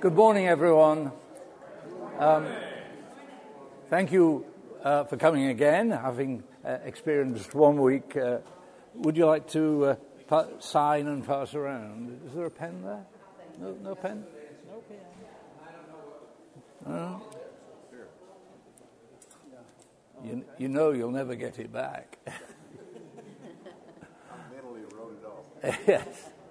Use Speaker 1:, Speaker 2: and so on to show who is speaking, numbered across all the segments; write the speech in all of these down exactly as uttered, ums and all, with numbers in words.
Speaker 1: Good morning, everyone. Um, thank you uh, for coming again, having uh, experienced one week. Uh, would you like to uh, pa- sign and pass around? Is there a pen there? No, no pen? No pen. Uh, you, you know you'll never get it back.
Speaker 2: I mentally wrote it off.
Speaker 1: Yes.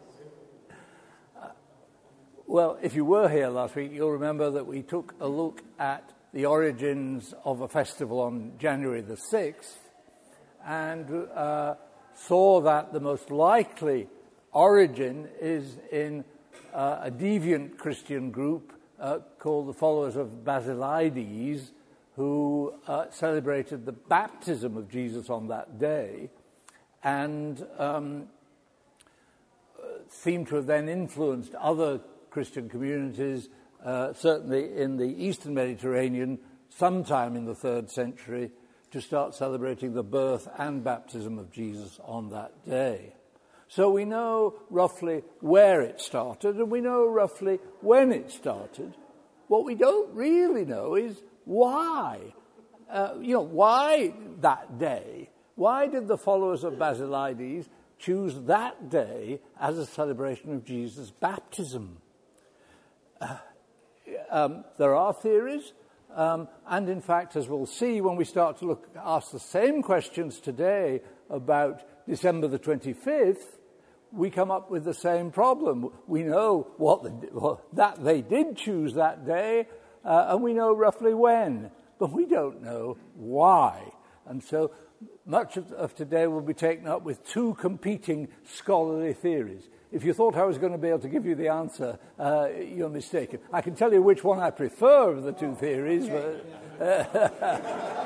Speaker 1: Well, if you were here last week, you'll remember that we took a look at the origins of a festival on January the sixth and uh, saw that the most likely origin is in uh, a deviant Christian group uh, called the followers of Basilides, who uh, celebrated the baptism of Jesus on that day and um, seemed to have then influenced other Christian communities, uh, certainly in the Eastern Mediterranean, sometime in the third century, to start celebrating the birth and baptism of Jesus on that day. So we know roughly where it started, and we know roughly when it started. What we don't really know is why. Uh, you know, why that day? Why did the followers of Basilides choose that day as a celebration of Jesus' baptism? Uh, um, there are theories, um, and in fact, as we'll see when we start to look, ask the same questions today about December the twenty-fifth, we come up with the same problem. We know what the, well, that they did choose that day, uh, and we know roughly when, but we don't know why. And so much of, of today will be taken up with two competing scholarly theories. If you thought I was going to be able to give you the answer, uh, you're mistaken. I can tell you which one I prefer of the two theories, but uh,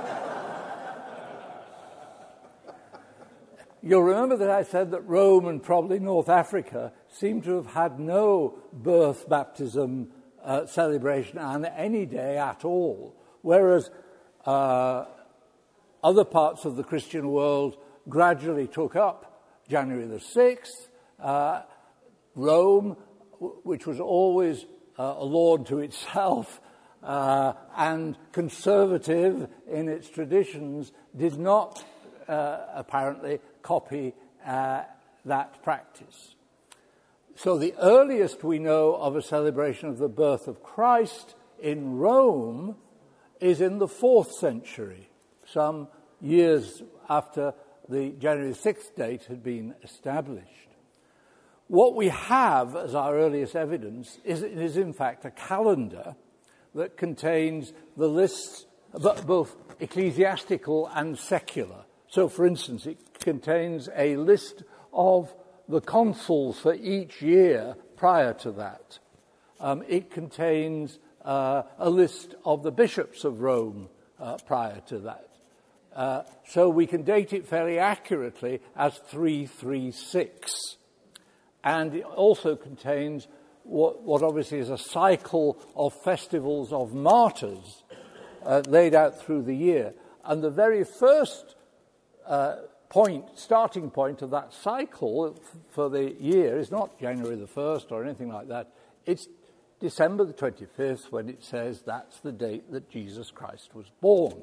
Speaker 1: you'll remember that I said that Rome and probably North Africa seem to have had no birth baptism uh, celebration on any day at all, whereas uh, other parts of the Christian world gradually took up January the sixth. Uh, Rome, which was always uh, a laud to itself uh, and conservative in its traditions, did not uh, apparently copy uh, that practice. So the earliest we know of a celebration of the birth of Christ in Rome is in the fourth century, some years after the January sixth date had been established. What we have as our earliest evidence is, is in fact a calendar that contains the lists, both ecclesiastical and secular. So, for instance, it contains a list of the consuls for each year prior to that. Um, it contains uh, a list of the bishops of Rome uh, prior to that. Uh, so we can date it fairly accurately as three thirty-six. And it also contains what, what obviously is a cycle of festivals of martyrs uh, laid out through the year. And the very first uh, point, starting point of that cycle f- for the year is not January the first or anything like that. It's December the twenty-fifth when it says that's the date that Jesus Christ was born.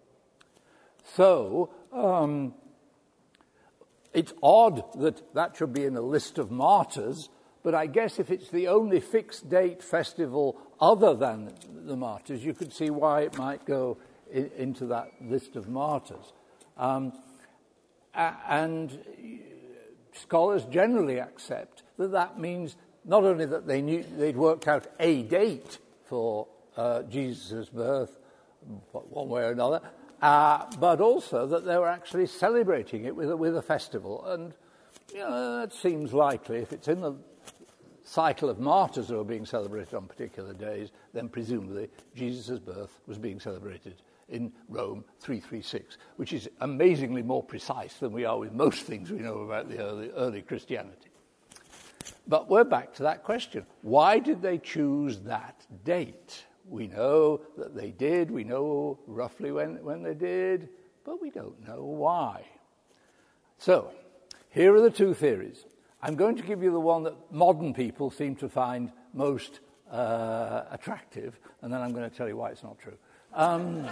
Speaker 1: So, um, it's odd that that should be in a list of martyrs, but I guess if it's the only fixed date festival other than the martyrs, you could see why it might go in, into that list of martyrs. Um, and scholars generally accept that that means not only that they knew they'd worked out a date for uh, Jesus' birth, one way or another, Uh, but also that they were actually celebrating it with a, with a festival. And, you know, that seems likely. If it's in the cycle of martyrs who are being celebrated on particular days, then presumably Jesus' birth was being celebrated in Rome three thirty-six, which is amazingly more precise than we are with most things we know about the early, early Christianity. But we're back to that question. Why did they choose that date? We know that they did. We know roughly when, when they did, but we don't know why. So, here are the two theories. I'm going to give you the one that modern people seem to find most uh, attractive, and then I'm going to tell you why it's not true. Um,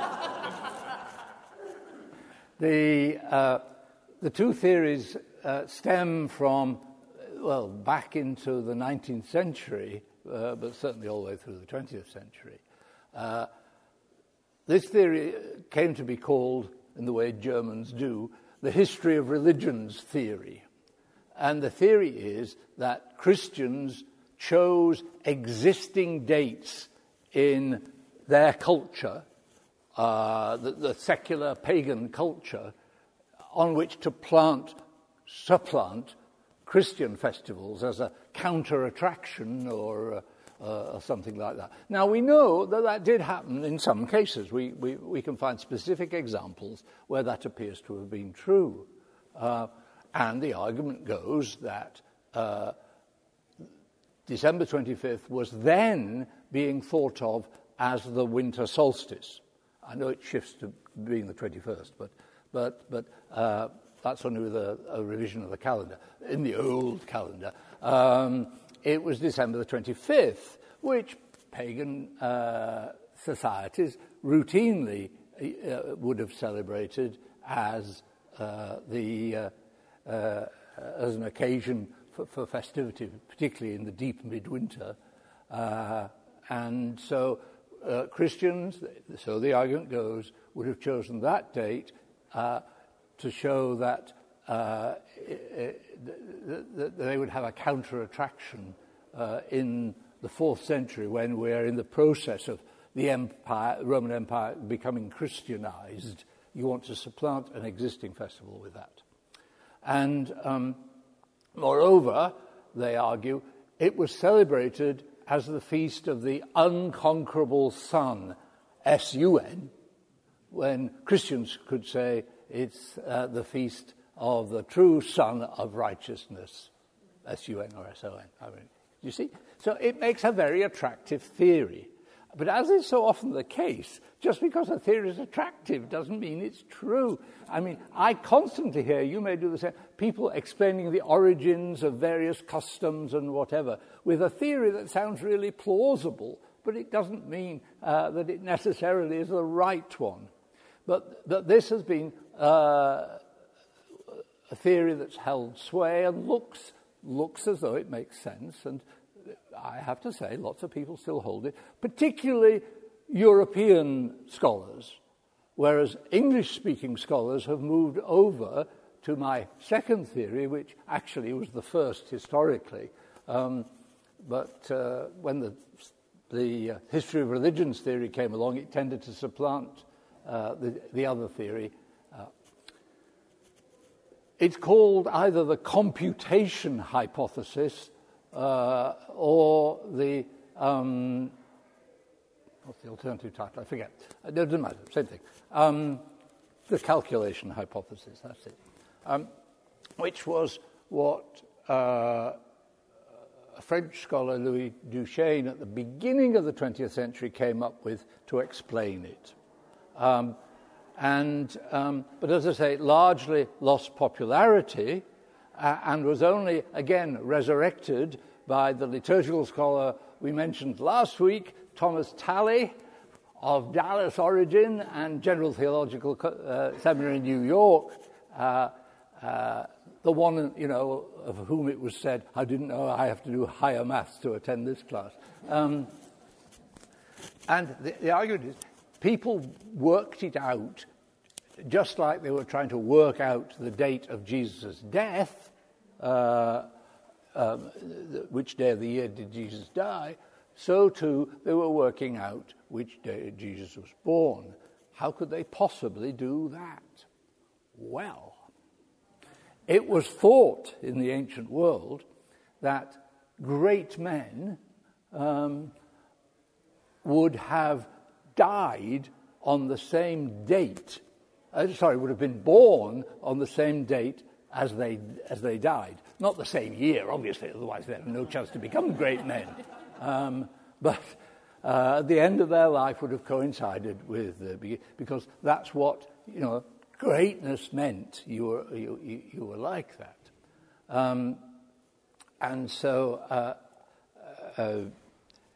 Speaker 1: the uh, the two theories uh, stem from, well, back into the nineteenth century, uh, but certainly all the way through the twentieth century. Uh, this theory came to be called, in the way Germans do, the history of religions theory. And the theory is that Christians chose existing dates in their culture, uh, the, the secular pagan culture, on which to plant, supplant Christian festivals as a counter-attraction or, uh, or something like that. Now, we know that that did happen in some cases. We, we, we can find specific examples where that appears to have been true. Uh, and the argument goes that uh, December twenty-fifth was then being thought of as the winter solstice. I know it shifts to being the twenty-first, but but but uh, that's only with a, a revision of the calendar. In the old calendar, um, it was December the twenty-fifth, which pagan uh, societies routinely uh, would have celebrated as uh, the uh, uh, as an occasion for, for festivity, particularly in the deep midwinter, uh, and so. Uh, Christians, so the argument goes, would have chosen that date uh, to show that uh, it, it, that they would have a counter-attraction uh, in the fourth century when we're in the process of the empire, Roman Empire becoming Christianized. You want to supplant an existing festival with that. And um, moreover, they argue, it was celebrated as the feast of the unconquerable sun, S U N, when Christians could say it's uh, the feast of the true Son of Righteousness, S U N or S O N. I mean, you see? So it makes a very attractive theory. But as is so often the case, just because a theory is attractive doesn't mean it's true. I mean, I constantly hear, you may do the same, people explaining the origins of various customs and whatever with a theory that sounds really plausible, but it doesn't mean uh, that it necessarily is the right one. But that this has been uh, a theory that's held sway and looks looks as though it makes sense, and I have to say, lots of people still hold it, particularly European scholars, whereas English-speaking scholars have moved over to my second theory, which actually was the first historically. Um, but uh, when the, the uh, history of religions theory came along, it tended to supplant uh, the, the other theory. Uh, it's called either the computation hypothesis Uh, or the, um, what's the alternative title? I forget. It doesn't matter, same thing. Um, the calculation hypothesis, that's it. Um, which was what uh, a French scholar, Louis Duchesne, at the beginning of the twentieth century came up with to explain it. Um, and, um, but as I say, it largely lost popularity, Uh, and was only, again, resurrected by the liturgical scholar we mentioned last week, Thomas Talley, of Dallas origin and General Theological uh, Seminary in New York, uh, uh, the one, you know, of whom it was said, I didn't know I have to do higher maths to attend this class. Um, and the, the argument is, people worked it out just like they were trying to work out the date of Jesus' death, uh, um, which day of the year did Jesus die, so too they were working out which day Jesus was born. How could they possibly do that? Well, it was thought in the ancient world that great men um, would have died on the same date Uh, sorry, would have been born on the same date as they as they died. Not the same year, obviously, otherwise they have no chance to become great men. Um, but uh, at the end of their life would have coincided with the, because that's what, you know, greatness meant. You were you you, you were like that, um, and so uh, uh,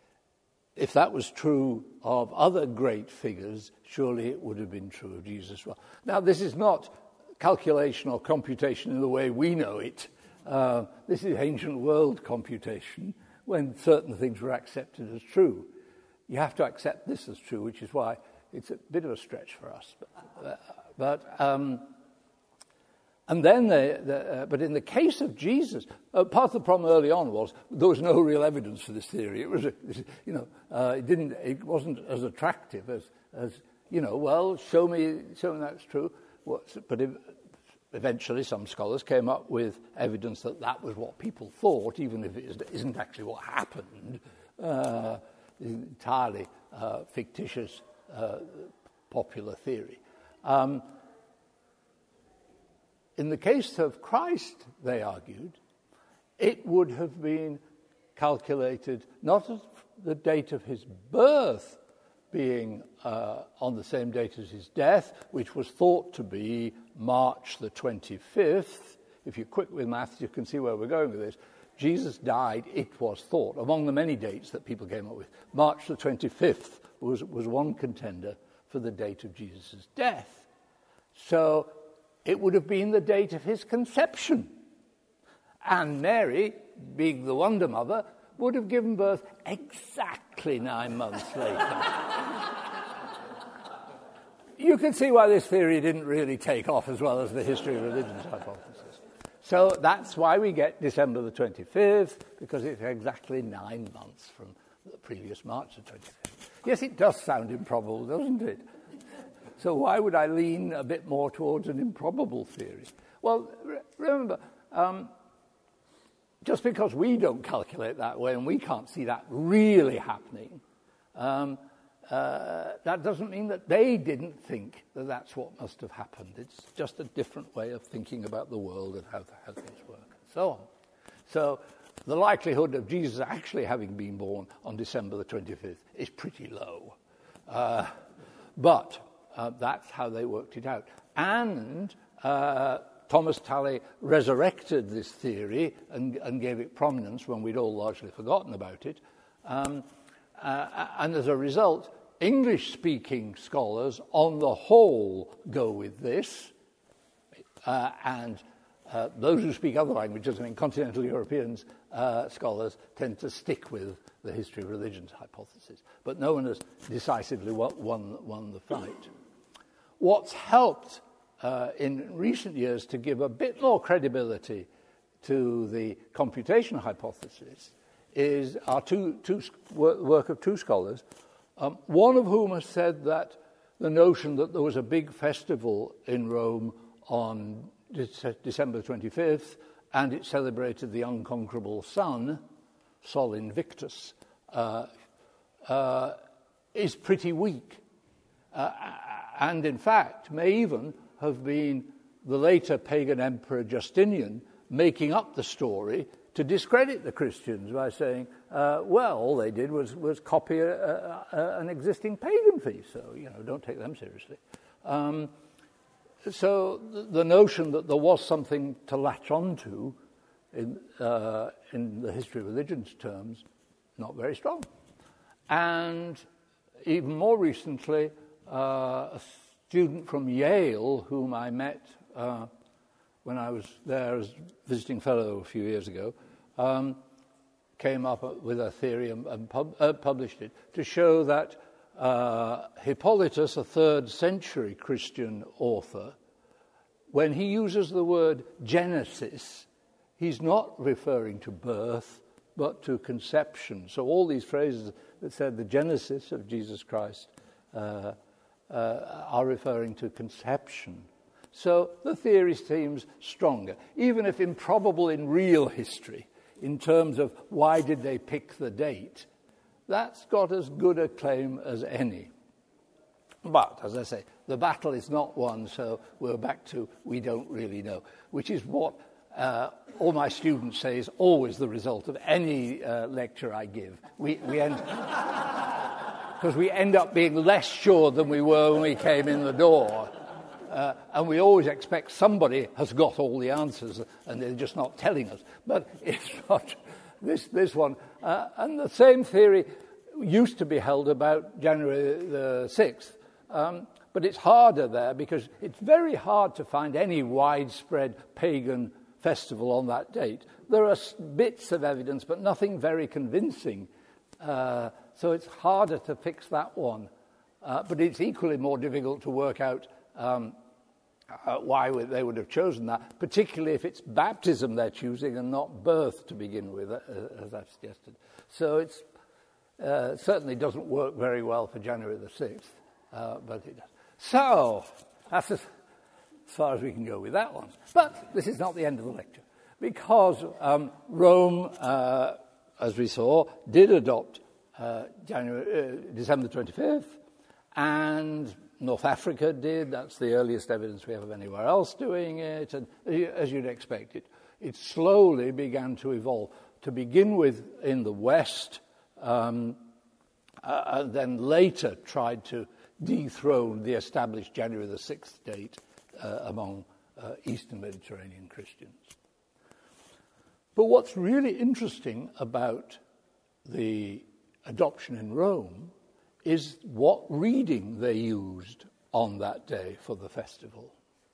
Speaker 1: if that was true of other great figures, surely it would have been true of Jesus as well. Now, this is not calculation or computation in the way we know it. Uh, this is ancient world computation when certain things were accepted as true. You have to accept this as true, which is why it's a bit of a stretch for us. But, uh, but um, and then, the, the, uh, but in the case of Jesus, uh, part of the problem early on was there was no real evidence for this theory. It was, a, you know, uh, it didn't, it wasn't as attractive as, as you know. Well, show me, show me that's true. What's, but if, eventually, some scholars came up with evidence that that was what people thought, even if it isn't actually what happened. Uh, entirely uh, fictitious, uh, popular theory. Um, in the case of Christ, they argued, it would have been calculated not as the date of his birth being uh, on the same date as his death, which was thought to be March the twenty-fifth. If you're quick with maths, you can see where we're going with this. Jesus died, it was thought, among the many dates that people came up with. March the twenty-fifth was, was one contender for the date of Jesus' death. So it would have been the date of his conception. And Mary, being the wonder mother, would have given birth exactly nine months later. You can see why this theory didn't really take off as well as the history of religion's hypothesis. So that's why we get December the twenty-fifth, because it's exactly nine months from the previous March the twenty-fifth. Yes, it does sound improbable, doesn't it? So why would I lean a bit more towards an improbable theory? Well, re- remember, um, just because we don't calculate that way and we can't see that really happening, um, uh, that doesn't mean that they didn't think that that's what must have happened. It's just a different way of thinking about the world and how, how things work, and so on. So the likelihood of Jesus actually having been born on December the twenty-fifth is pretty low. Uh, but uh, that's how they worked it out. And uh, Thomas Talley resurrected this theory and, and gave it prominence when we'd all largely forgotten about it. Um, uh, and as a result, English-speaking scholars, on the whole, go with this, uh, and uh, those who speak other languages, I mean, continental Europeans, uh, scholars, tend to stick with the history of religion's hypothesis. But no one has decisively won, won the fight. What's helped uh, in recent years to give a bit more credibility to the computation hypothesis is our two, two work of two scholars, Um, one of whom has said that the notion that there was a big festival in Rome on De- December twenty-fifth and it celebrated the unconquerable sun, Sol Invictus, uh, uh, is pretty weak. Uh, and in fact may even have been the later pagan emperor Justinian making up the story to discredit the Christians by saying, uh, well, all they did was, was copy a, a, a, an existing pagan feast, so, you know, don't take them seriously. Um, so the, the notion that there was something to latch onto in, uh, in the history of religion's terms, not very strong. And even more recently, uh, a student from Yale, whom I met uh, when I was there as visiting fellow a few years ago, um, came up with a theory and, and pub, uh, published it to show that uh, Hippolytus, a third century Christian author, when he uses the word Genesis, he's not referring to birth, but to conception. So all these phrases that said the Genesis of Jesus Christ uh, uh, are referring to conception. So the theory seems stronger, even if improbable in real history, in terms of why did they pick the date. That's got as good a claim as any. But, as I say, the battle is not won, so we're back to we don't really know, which is what uh, all my students say is always the result of any uh, lecture I give. We, we end... Because we end up being less sure than we were when we came in the door. Uh, and we always expect somebody has got all the answers and they're just not telling us. But it's not this, this one. Uh, and the same theory used to be held about January the sixth. Um, but it's harder there because it's very hard to find any widespread pagan festival on that date. There are bits of evidence, but nothing very convincing. Uh, so it's harder to fix that one. Uh, but it's equally more difficult to work out um, uh, why they would have chosen that, particularly if it's baptism they're choosing and not birth to begin with, uh, as I've suggested. So it's uh, certainly doesn't work very well for January the sixth, uh, but it does. So that's as far as we can go with that one. But this is not the end of the lecture, because um, Rome, uh, as we saw, did adopt uh, January, uh, December twenty-fifth, and North Africa did. That's the earliest evidence we have of anywhere else doing it. And as you'd expect, it, it slowly began to evolve. To begin with in the West, um, uh, and then later tried to dethrone the established January the sixth date uh, among uh, Eastern Mediterranean Christians. But what's really interesting about the adoption in Rome is what reading they used on that day for the festival.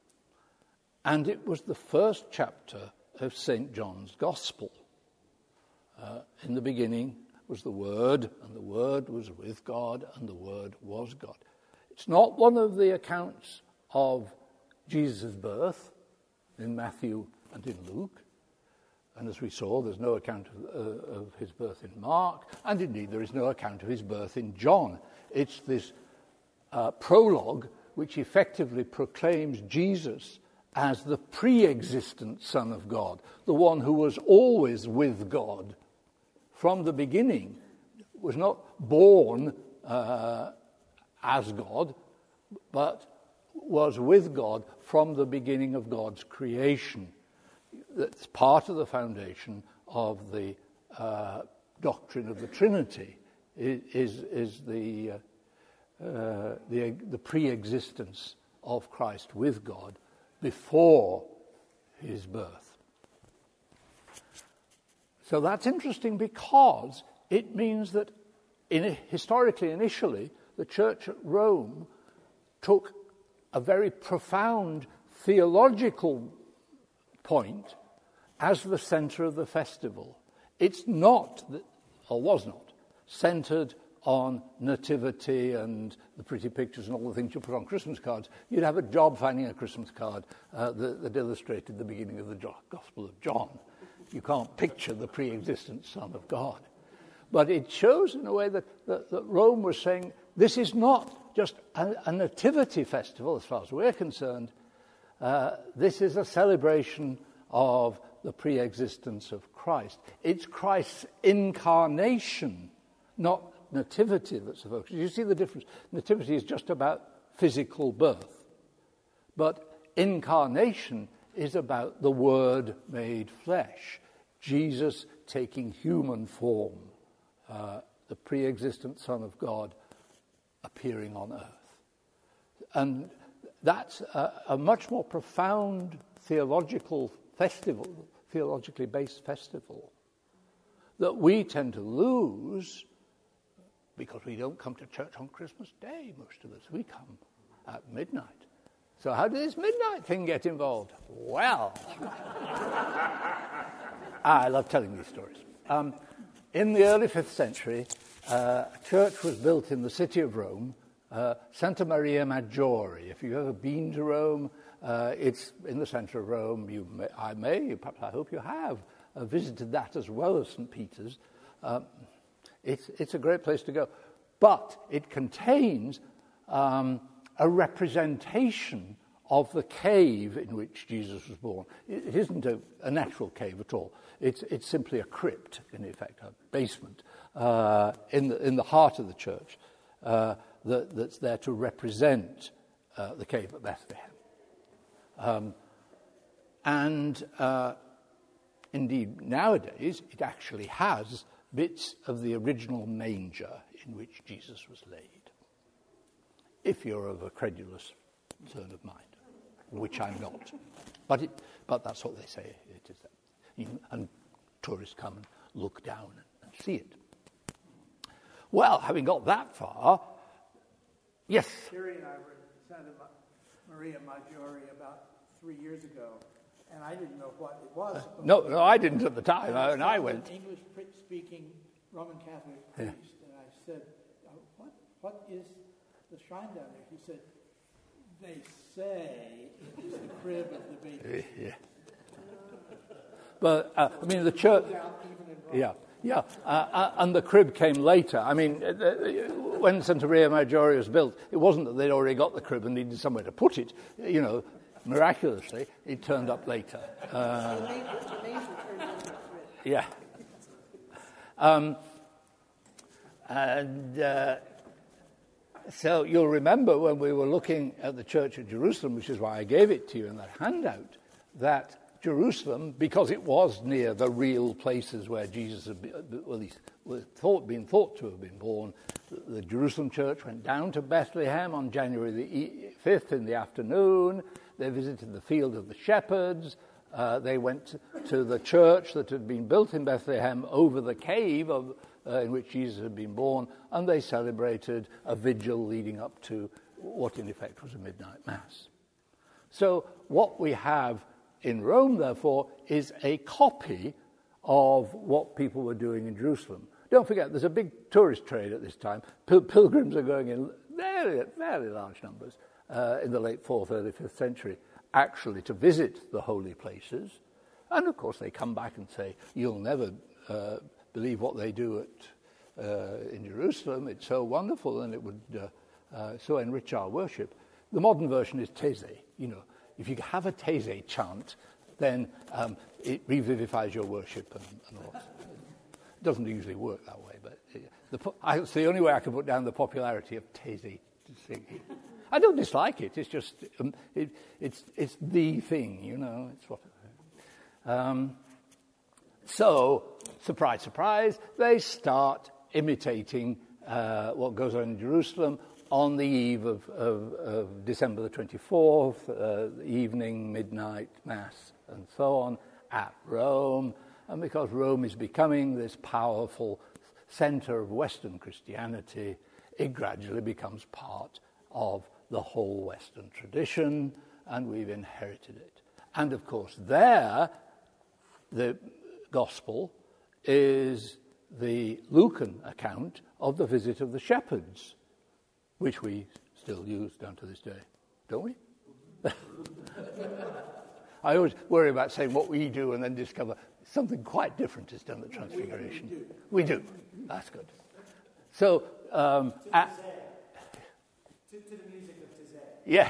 Speaker 1: And it was the first chapter of Saint John's Gospel. Uh, in the beginning was the Word, and the Word was with God, and the Word was God. It's not one of the accounts of Jesus' birth in Matthew and in Luke. And as we saw, there's no account of, uh, of his birth in Mark, and indeed there is no account of his birth in John. It's this uh, prologue which effectively proclaims Jesus as the pre-existent Son of God, the one who was always with God from the beginning, was not born uh, as God, but was with God from the beginning of God's creation. That's part of the foundation of the uh, doctrine of the Trinity, is, is the, uh, uh, the, the pre-existence of Christ with God before his birth. So that's interesting because it means that in, historically, initially, the Church at Rome took a very profound theological point as the center of the festival. It's not, or was not, centered on nativity and the pretty pictures and all the things you put on Christmas cards. You'd have a job finding a Christmas card uh, that, that illustrated the beginning of the Gospel of John. You can't picture the pre-existent Son of God. But it shows in a way that, that, that Rome was saying, this is not just a, a nativity festival, as far as we're concerned. Uh, this is a celebration of the pre-existence of Christ. It's Christ's incarnation, not nativity, that's the focus. You see the difference? Nativity is just about physical birth. But incarnation is about the Word made flesh, Jesus taking human form, uh, the pre-existent Son of God appearing on earth. And that's a, a much more profound theological festival, theologically based festival, that we tend to lose because we don't come to church on Christmas Day, most of us. We come at midnight. So how did this midnight thing get involved? Well, I love telling these stories. Um, in the early fifth century, uh, a church was built in the city of Rome, uh, Santa Maria Maggiore. If you've ever been to Rome, uh, it's in the center of Rome. You may, I may, you, perhaps I hope you have, uh, visited that as well as Saint Peter's. Um, it's, it's a great place to go. But it contains um, a representation of the cave in which Jesus was born. It isn't a, a natural cave at all. It's, it's simply a crypt, in effect, a basement uh, in, the, in the heart of the church uh, that, that's there to represent uh, the cave at Bethlehem. Um, and uh, indeed, nowadays, it actually has bits of the original manger in which Jesus was laid, if you're of a credulous turn of mind, which I'm not. But it, but that's what they say it is. You, and tourists come and look down and, and see it. Well, having got that far, yes?
Speaker 3: Terry and I were in Santa Maria Maggiore about three years ago, and I didn't know what it was.
Speaker 1: No, no, I didn't at the time,
Speaker 3: and I,
Speaker 1: and I went.
Speaker 3: An English-speaking Roman Catholic priest, yeah. And I said, uh, what, what is the shrine down there? He said, they say it is the crib of the baby.
Speaker 1: Yeah. But, uh, I mean, the church... Yeah, yeah. Uh, uh, and the crib came later. I mean, uh, when Santa Maria Maggiore was built, it wasn't that they'd already got the crib and needed somewhere to put it. You know, miraculously, it turned up later. Uh, yeah. Um, and... Uh, So you'll remember when we were looking at the Church of Jerusalem, which is why I gave it to you in that handout, that Jerusalem, because it was near the real places where Jesus had been, well, he was thought, been thought to have been born, the, the Jerusalem church went down to Bethlehem on January the fifth in the afternoon. They visited the field of the shepherds. Uh, they went to the church that had been built in Bethlehem over the cave of Uh, in which Jesus had been born, and they celebrated a vigil leading up to what in effect was a midnight mass. So what we have in Rome, therefore, is a copy of what people were doing in Jerusalem. Don't forget, there's a big tourist trade at this time. Pil- pilgrims are going in very, very large numbers uh, in the late fourth, early fifth century, actually to visit the holy places. And, of course, they come back and say, you'll never... Uh, believe what they do at uh, in Jerusalem. It's so wonderful, and it would uh, uh, so enrich our worship. The modern version is Taizé. You know, if you have a Taizé chant, then um, it revivifies your worship and, and all. It doesn't usually work that way, but it, the, I, it's the only way I can put down the popularity of Taizé singing. I don't dislike it. It's just um, it, it's it's the thing. You know, it's what. Um, So, surprise, surprise, they start imitating uh, what goes on in Jerusalem on the eve of, of, of December the twenty-fourth, uh, evening, midnight, mass, and so on, at Rome. And because Rome is becoming this powerful center of Western Christianity, it gradually becomes part of the whole Western tradition, and we've inherited it. And, of course, there, the Gospel is the Lucan account of the visit of the shepherds, which we still use down to this day, don't we? I always worry about saying what we do and then discover something quite different is done at Transfiguration. We do. We do. That's good. So, um,
Speaker 3: to,
Speaker 1: at,
Speaker 3: to, to the music of Tizé.
Speaker 1: Yeah.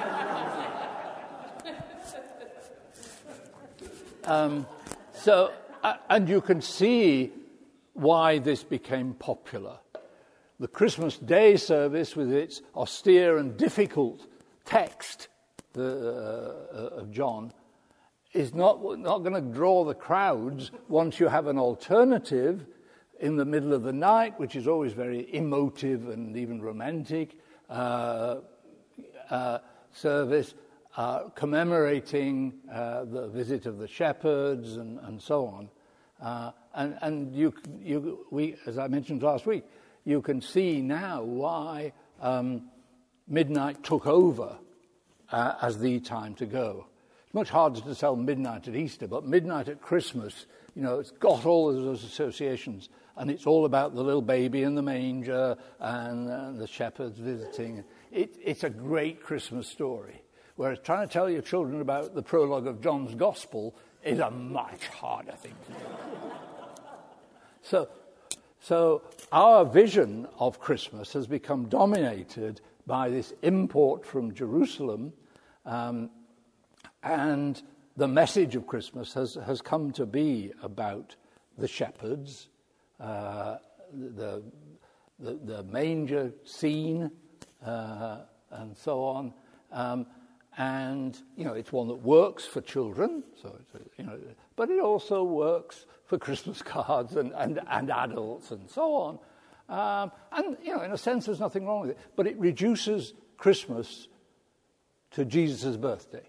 Speaker 1: um, so. Uh, and you can see why this became popular. The Christmas Day service, with its austere and difficult text uh, uh, of John, is not, not going to draw the crowds once you have an alternative in the middle of the night, which is always very emotive and even romantic, uh, uh, service, Uh, commemorating uh, the visit of the shepherds and, and so on. Uh, and and you, you, we, as I mentioned last week, you can see now why um, midnight took over uh, as the time to go. It's much harder to sell midnight at Easter, but midnight at Christmas, you know, it's got all of those associations, and it's all about the little baby in the manger and uh, the shepherds visiting. It, it's a great Christmas story. Whereas trying to tell your children about the prologue of John's Gospel is a much harder thing to do. so, so our vision of Christmas has become dominated by this import from Jerusalem, um, and the message of Christmas has, has come to be about the shepherds, uh, the, the, the manger scene, uh, and so on. Um, And, you know, it's one that works for children, so it's, you know, but it also works for Christmas cards and, and, and adults and so on. Um, and, you know, in a sense, there's nothing wrong with it. But it reduces Christmas to Jesus' birthday,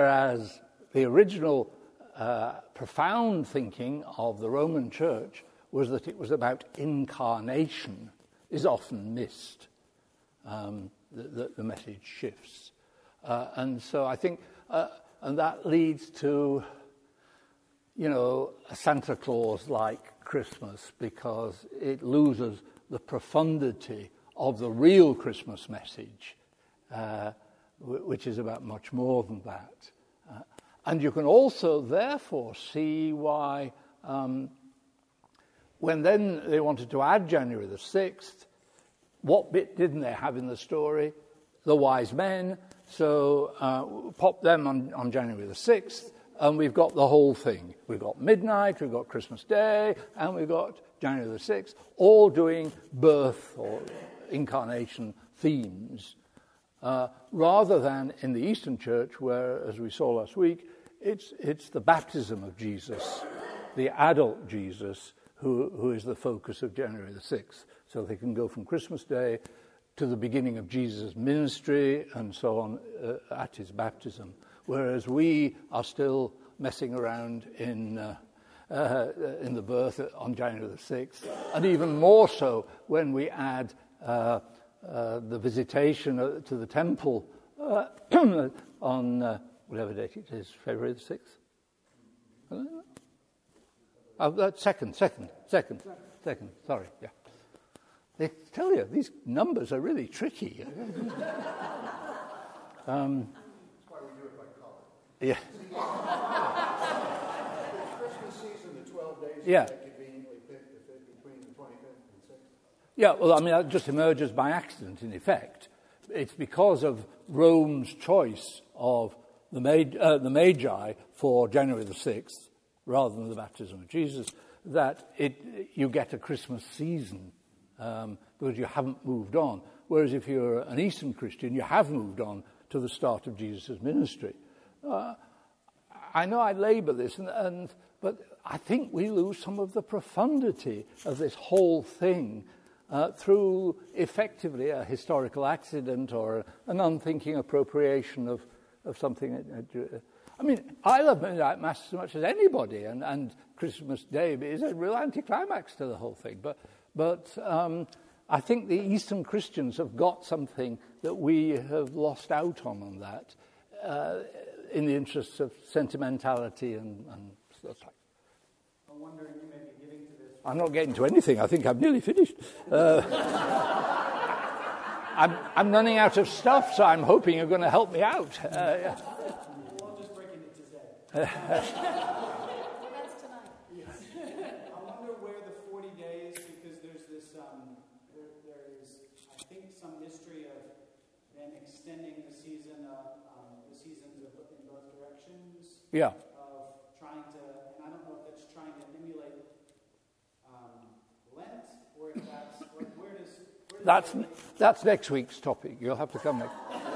Speaker 1: whereas the original uh, profound thinking of the Roman Church was that it was about incarnation is often missed. Um, the, the, the message shifts. Uh, and so I think, uh, and that leads to, you know, a Santa Claus-like Christmas, because it loses the profundity of the real Christmas message, uh, w- which is about much more than that. Uh, and you can also, therefore, see why um, when then they wanted to add January the sixth, what bit didn't they have in the story? The wise men. So uh, pop them on, on January the sixth, and we've got the whole thing. We've got midnight, we've got Christmas Day, and we've got January the sixth, all doing birth or incarnation themes, uh, rather than in the Eastern Church, where, as we saw last week, it's it's the baptism of Jesus, the adult Jesus, who, who is the focus of January the sixth. So they can go from Christmas Day to the beginning of Jesus' ministry and so on uh, at his baptism, whereas we are still messing around in uh, uh, in the birth on January the sixth, and even more so when we add uh, uh, the visitation to the temple uh, on uh, whatever date it is, February the sixth. Oh, that's second, second, second, second. Sorry, yeah. They tell you, these numbers are really tricky. um,
Speaker 2: That's why we do it by color.
Speaker 1: Yeah.
Speaker 2: The Christmas season, the twelve days,
Speaker 1: Yeah.
Speaker 2: that conveniently fit the fit between the twenty-fifth and sixth.
Speaker 1: Yeah, well, I mean, that just emerges by accident, in effect. It's because of Rome's choice of the, Mag- uh, the Magi for January the sixth, rather than the baptism of Jesus, that it you get a Christmas season. Um, because you haven't moved on. Whereas if you're an Eastern Christian, you have moved on to the start of Jesus' ministry. Uh, I know I labour this, and, and but I think we lose some of the profundity of this whole thing uh, through effectively a historical accident or an unthinking appropriation of, of something. I mean, I love Midnight Mass as much as anybody, and, and Christmas Day is a real anticlimax to the whole thing. But But um, I think the Eastern Christians have got something that we have lost out on on that, uh, in the interests of sentimentality and, and stuff like that.
Speaker 4: I'm wondering, you may be giving to this.
Speaker 1: I'm not getting to anything. I think I'm nearly finished. Uh, I'm, I'm running out of stuff, so I'm hoping you're going to help me out. Uh, yeah.
Speaker 4: Well, I'm just breaking it today. Extending the season, of, um, the seasons of, in both directions.
Speaker 1: Yeah.
Speaker 4: Of trying to, and I don't know if that's trying to emulate um, Lent, or if that's, or where does... Where does
Speaker 1: that's
Speaker 4: that
Speaker 1: that's next week's topic. You'll have to come next.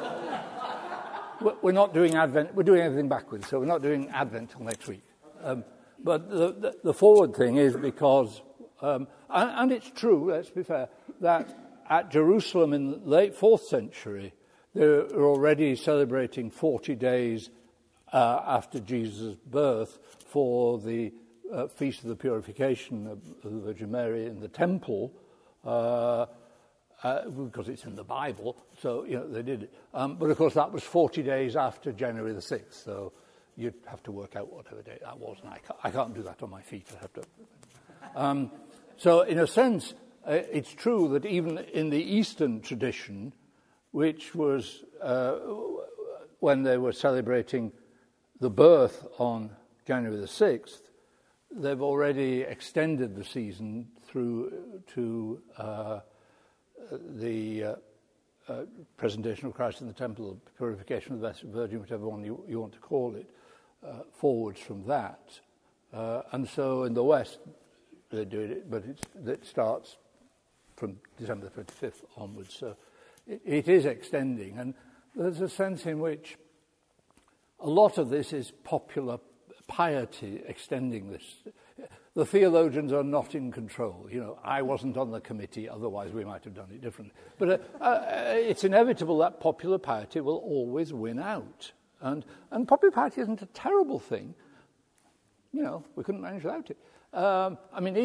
Speaker 1: We're not doing Advent. We're doing everything backwards, so we're not doing Advent till next week. Um, but the, the, the forward thing is because, um, and, and it's true, let's be fair, that at Jerusalem in the late fourth century, they were already celebrating forty days uh, after Jesus' birth for the uh, Feast of the Purification of, of the Virgin Mary in the temple, uh, uh, because it's in the Bible, so, you know, they did it. Um, but, of course, that was forty days after January the sixth, so you'd have to work out whatever date that was, and I can't, I can't do that on my feet. I have to. Um, so, in a sense, uh, it's true that even in the Eastern tradition, which was uh, when they were celebrating the birth on January the sixth, they've already extended the season through to uh, the uh, uh, presentation of Christ in the temple, the purification of the Blessed Virgin, whichever one you, you want to call it, uh, forwards from that. Uh, and so in the West, they do it, but it's, it starts from December the twenty-fifth onwards. So it is extending, and there's a sense in which a lot of this is popular piety extending this. The theologians are not in control. You know, I wasn't on the committee, otherwise we might have done it differently. But uh, uh, it's inevitable that popular piety will always win out. And, and popular piety isn't a terrible thing. You know, we couldn't manage without it. Um, I mean, even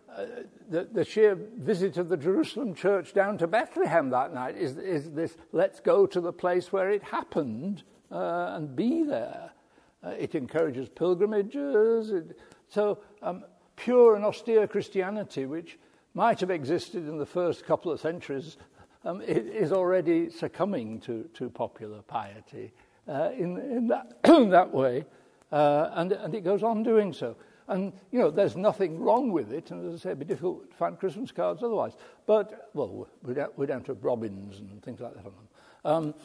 Speaker 1: uh, the, the sheer visit of the Jerusalem church down to Bethlehem that night is, is this, let's go to the place where it happened uh, and be there. Uh, it encourages pilgrimages. It, so um, pure and austere Christianity, which might have existed in the first couple of centuries, um, it is already succumbing to, to popular piety uh, in, in, that, in that way. Uh, and, and it goes on doing so. And, you know, there's nothing wrong with it. And as I say, it'd be difficult to find Christmas cards otherwise. But, well, we're down, we're down to Robbins and things like that on them. Um,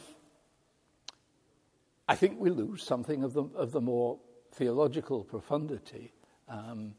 Speaker 1: I think we lose something of the, of the more theological profundity. Um,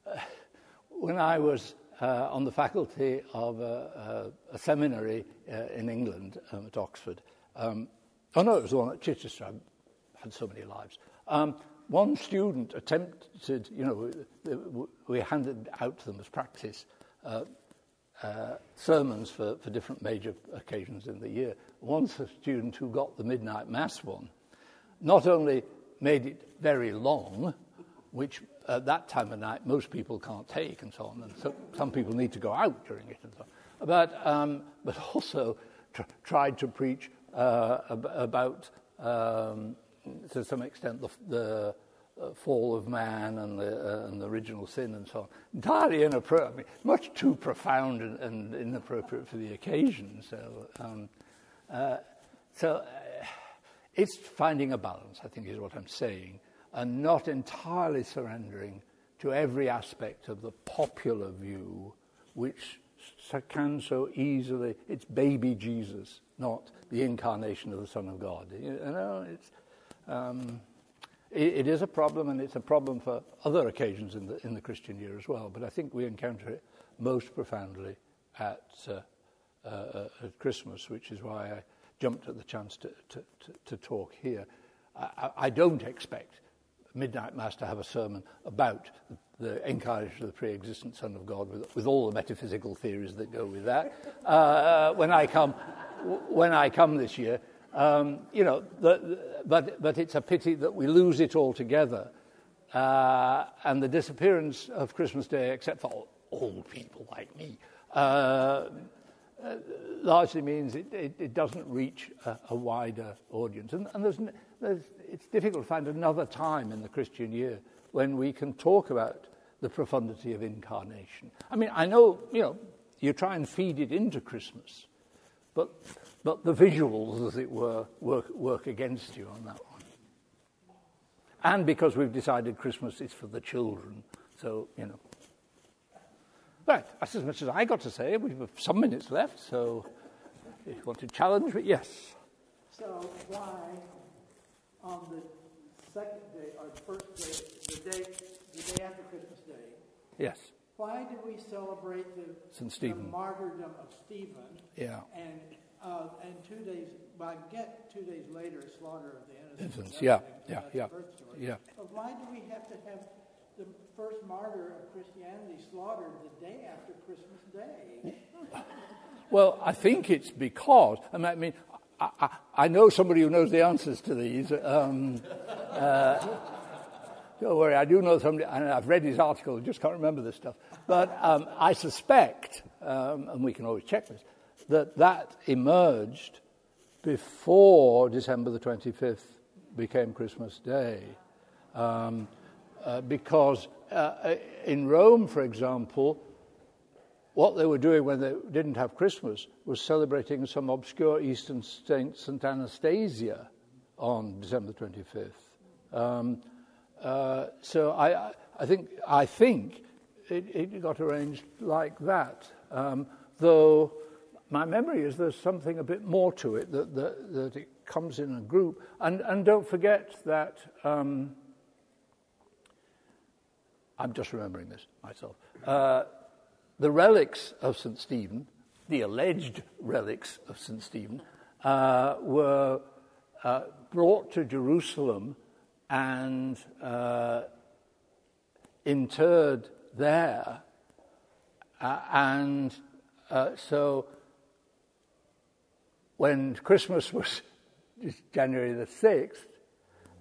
Speaker 1: when I was uh, on the faculty of a, a, a seminary uh, in England um, at Oxford, um, oh no, it was the one at Chichester. I've had so many lives. Um, one student attempted, you know, we handed out to them as practice uh, uh, sermons for, for different major occasions in the year. One student who got the midnight mass one not only made it very long, which at that time of night most people can't take and so on, and so some people need to go out during it and so on, but, um, but also tr- tried to preach uh, ab- about... Um, to some extent, the, the uh, fall of man and the, uh, and the original sin and so on. Entirely inappropriate, I mean, much too profound and, and inappropriate for the occasion. So, um, uh, so uh, it's finding a balance, I think, is what I'm saying, and not entirely surrendering to every aspect of the popular view, which can so easily, it's baby Jesus, not the incarnation of the Son of God. You know, it's... Um, it, it is a problem, and it's a problem for other occasions in the in the Christian year as well. But I think we encounter it most profoundly at uh, uh, at Christmas, which is why I jumped at the chance to to, to, to talk here. I, I don't expect Midnight Mass to have a sermon about the incarnation of the pre-existent Son of God, with, with all the metaphysical theories that go with that. Uh, when I come, when I come this year. Um, you know, the, the, but but it's a pity that we lose it altogether, uh, and the disappearance of Christmas Day, except for old people like me, uh, uh, largely means it, it, it doesn't reach a, a wider audience. And, and there's, there's, it's difficult to find another time in the Christian year when we can talk about the profundity of incarnation. I mean, I know, you know, you try and feed it into Christmas, but but the visuals, as it were, work, work against you on that one. And because we've decided Christmas is for the children, so, you know. Right, that's as much as I got to say. We have some minutes left, so if you want to challenge me, yes.
Speaker 3: So why, on the second day, or the first day, the day, the day after Christmas Day,
Speaker 1: yes,
Speaker 3: why do we celebrate the,
Speaker 1: Saint Stephen.
Speaker 3: the martyrdom of Stephen?
Speaker 1: Yeah.
Speaker 3: And uh, and two days, well, I get two days later, slaughter of the innocents.
Speaker 1: Innocents, yeah,
Speaker 3: so
Speaker 1: yeah,
Speaker 3: that's
Speaker 1: yeah,
Speaker 3: the birth story.
Speaker 1: yeah.
Speaker 3: But why do we have to have the first martyr of Christianity slaughtered the day after Christmas Day?
Speaker 1: Well, I think it's because, I mean, I, mean, I, I, I know somebody who knows the answers to these. Um, uh, don't worry, I do know somebody, and I've read his article, just can't remember this stuff. But um, I suspect, um, and we can always check this, that that emerged before December the twenty-fifth became Christmas Day. Um, uh, because uh, in Rome, for example, what they were doing when they didn't have Christmas was celebrating some obscure Eastern saint, Saint Anastasia, on December twenty-fifth. Um, uh, so I, I think I think it, it got arranged like that. Um, though my memory is there's something a bit more to it, that that, that it comes in a group. And and don't forget that um, I'm just remembering this myself. Uh, the relics of Saint Stephen, the alleged relics of Saint Stephen, uh, were uh, brought to Jerusalem and uh, interred there. Uh, and uh, so when Christmas was January the sixth,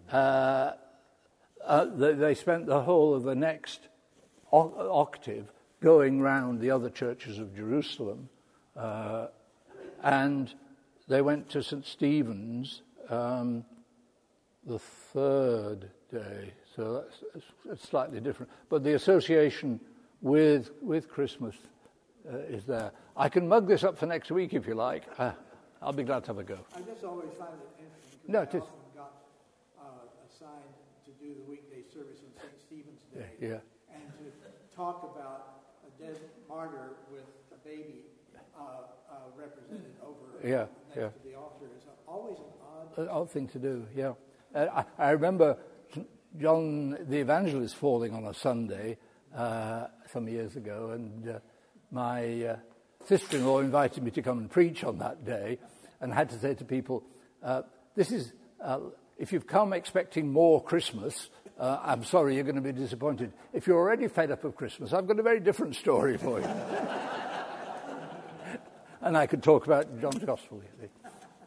Speaker 1: uh, uh, they, they spent the whole of the next o- octave going round the other churches of Jerusalem, uh, and they went to Saint Stephen's um, the third day, so that's, that's slightly different. But the association with with Christmas uh, is there. I can mug this up for next week if you like. Uh, I'll be glad to have a go.
Speaker 3: I just always find it interesting because
Speaker 1: No,
Speaker 3: I
Speaker 1: it is.
Speaker 3: often got uh, assigned to do the weekday service on Saint Stephen's Day,
Speaker 1: Yeah.
Speaker 3: and to talk about a dead martyr with a baby uh, uh, represented over
Speaker 1: Yeah,
Speaker 3: next
Speaker 1: yeah.
Speaker 3: to the altar is always an odd.
Speaker 1: An odd thing to do, yeah. Uh, I, I remember John the Evangelist falling on a Sunday uh, some years ago, and uh, my uh, sister-in-law invited me to come and preach on that day, and had to say to people, uh, this is, uh, if you've come expecting more Christmas, uh, I'm sorry, you're going to be disappointed. If you're already fed up of Christmas, I've got a very different story for you. And I could talk about John's Gospel, you see.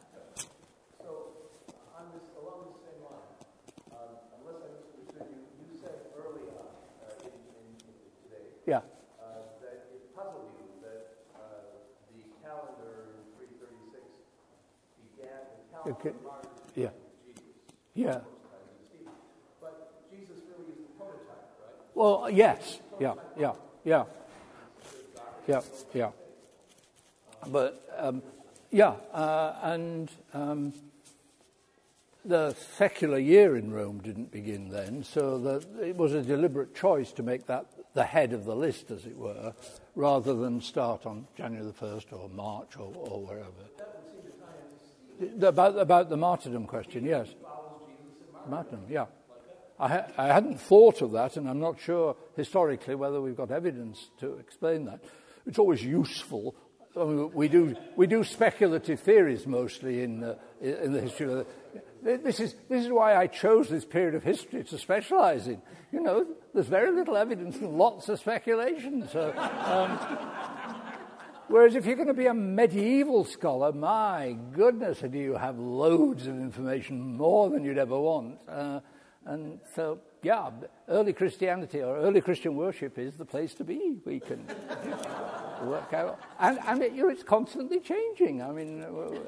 Speaker 2: So, on this, along the same line, um, unless I misunderstood you, you said early on uh, in, in, in today
Speaker 1: Yeah.
Speaker 2: uh, that it puzzled you that uh, the calendar in three thirty-six began, the calendar
Speaker 1: Okay.
Speaker 2: marked
Speaker 1: Yeah.
Speaker 2: Jesus.
Speaker 1: Yeah.
Speaker 2: But Jesus really is the prototype, right?
Speaker 1: Well, yes. Yeah, yeah, yeah. Yeah, yeah. But, um, yeah, uh, and um, the secular year in Rome didn't begin then, so the, it was a deliberate choice to make that the head of the list, as it were, rather than start on January the first or March or, or wherever. About, about the martyrdom question, yes. Martyrdom, yeah. I, ha- I hadn't thought of that, and I'm not sure historically whether we've got evidence to explain that. It's always useful. I mean, we do we do speculative theories mostly in uh, in the history of the, this is this is why I chose this period of history to specialize in. You know, there's very little evidence and lots of speculation. So, um, whereas if you're going to be a medieval scholar, my goodness, do you have loads of information, more than you'd ever want. Uh, and so, yeah, early Christianity or early Christian worship is the place to be. We can work out, and and it, you know, it's constantly changing. I mean,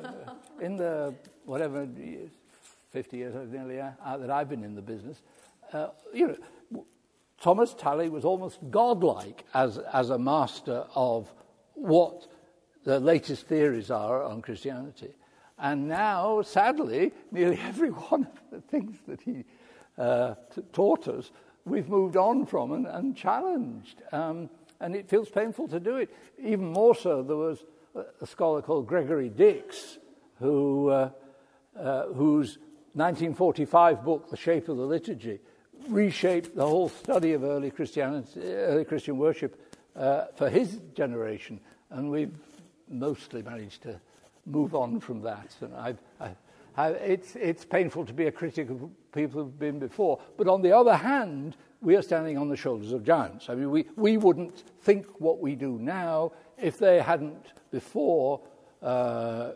Speaker 1: in the whatever years, fifty years nearly uh, that I've been in the business, uh, you know, Thomas Talley was almost godlike as as a master of what the latest theories are on Christianity, and now, sadly, nearly every one of the things that he uh, t- taught us, we've moved on from and, and challenged. Um, And it feels painful to do it. Even more so, there was a scholar called Gregory Dix, who, uh, uh, whose nineteen forty-five book, The Shape of the Liturgy, reshaped the whole study of early Christianity, early Christian worship uh, for his generation. And we've mostly managed to move on from that. And I've, I, I, it's, it's painful to be a critic of people who've been before. But on the other hand, we are standing on the shoulders of giants. I mean, we, we wouldn't think what we do now if they hadn't before uh, uh,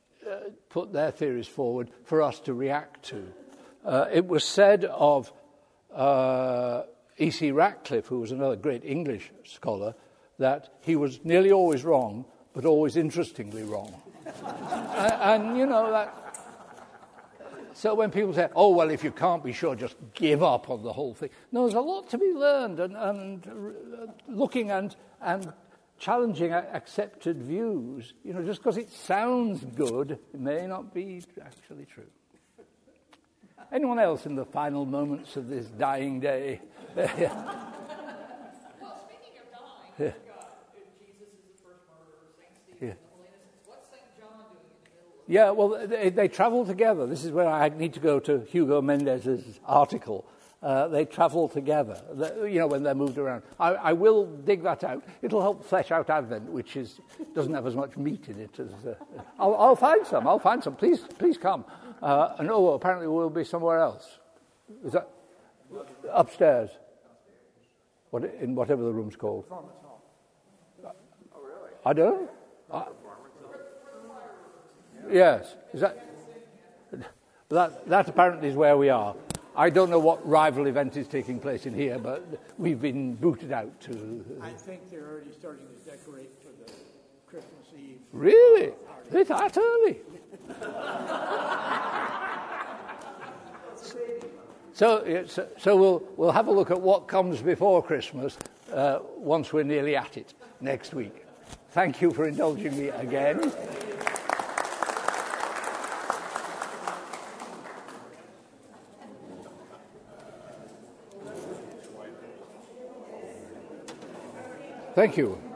Speaker 1: put their theories forward for us to react to. Uh, it was said of uh, E C Ratcliffe, who was another great English scholar, that he was nearly always wrong, but always interestingly wrong. and, and, you know, that... So when people say, oh, well, if you can't be sure, just give up on the whole thing. No, there's a lot to be learned, and, and uh, looking and, and challenging accepted views. You know, just because it sounds good, it may not be actually true. Anyone else in the final moments of this dying day?
Speaker 5: Well, speaking of dying,
Speaker 1: Yeah.
Speaker 5: we've got uh, Jesus is the first martyr, Saint Stephen,
Speaker 1: Yeah.
Speaker 5: the Holy Innocents. What's Saint John doing in the middle of
Speaker 1: Yeah, well, they, they travel together. This is where I need to go to Hugo Mendez's article. Uh, they travel together, the, you know, when they're moved around. I, I will dig that out. It'll help flesh out Advent, which is doesn't have as much meat in it as... Uh, I'll, I'll find some, I'll find some. Please, please come. Uh, and, oh, apparently we'll be somewhere else. Is that... Upstairs. What, in whatever the room's called. I don't know. Yes. Is that, that that apparently is where we are. I don't know what rival event is taking place in here, but we've been booted out to...
Speaker 3: I think they're already starting to decorate for the Christmas Eve.
Speaker 1: Really? Is that early? so, it's, so we'll, we'll have a look at what comes before Christmas uh, once we're nearly at it next week. Thank you for indulging me again. Thank you.